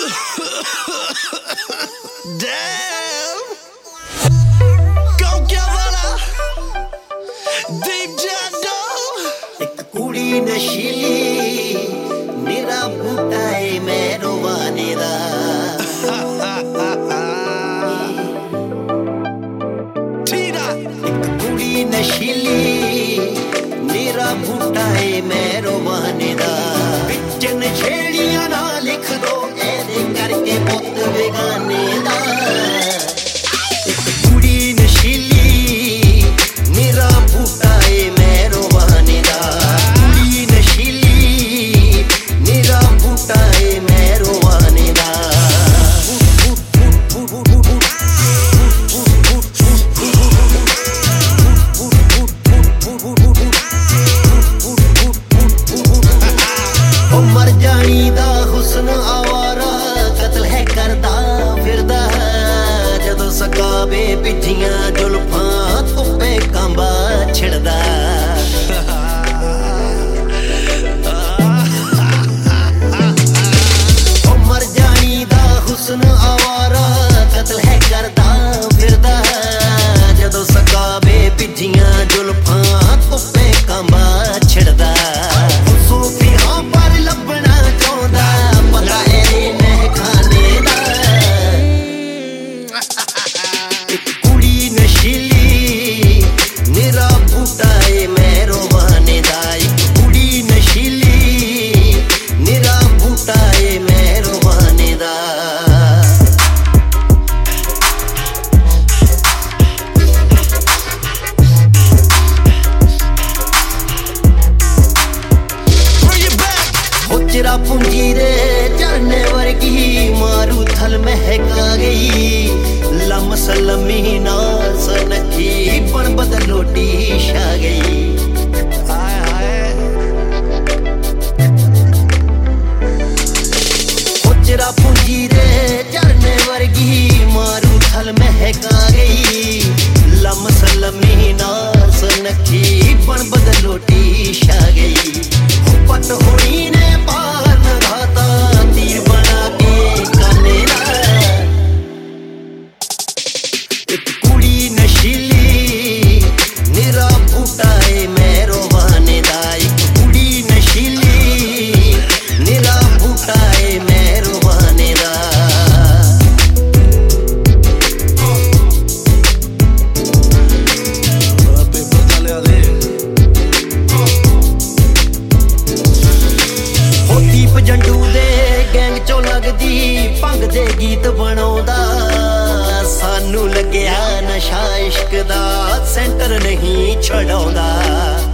Damn. Go get वाला Deep Jado. एक कुड़ी नशीली मेरा बूटा है मैं रोवाने दा Tita. एक कुड़ी नशीली मेरा बूटा है मैं रोवाने दा बिचन छेड़ियां ना लिख दो ऐसे करके पुत बेगाने दा एक कुड़ी नशीली मेरा बूटा है मैं रोवाने दा कुड़ी नशीली मेरा बूटा है मैं रोवाने दा मर जानी दा हुस्न आवारा कत्ल है करदा फिरदा जदों सकाबे पिछियां जुल्फां धुप्पे कांबा छिड़दा मर जानी दा हुस्न आवारा कत्ल है करदा फिरदा जदों सकाबे पिछियां जुल्फां धुप्पे कांबा छिड़दा सूफियां पर लभना चाहुंदा पता है महखाने दा एक कुड़ी नशीली मेरा बूटा है मैं रोवाने दा एक कुड़ी नशीली मेरा बूटा है मैं रोवाने दा चिरा पूंजी रे झरने वर्गी मारू थल महका गई लम सलमी नास नखी पण बदलोटी छा गई हाय हाय चिरा पूंजी रे झरने वर्गी मारू थल महका गई लम सलमी नास नखी पण बदलोटी छा गई पट होनी ने पार न घाता तीर बना के काने दा एक कुड़ी नशीली मेरा बूटा है मैं रोवाने दा एक कुड़ी नशीली मेरा बूटा है मैं रोवाने दा पेपर चलिया दे दीप जंडू दे गैंग चो लगदी भंग दे गीत बनाउंदा सानू लग्या नशा इश्क दा सेंटर नहीं छड़ाउंदा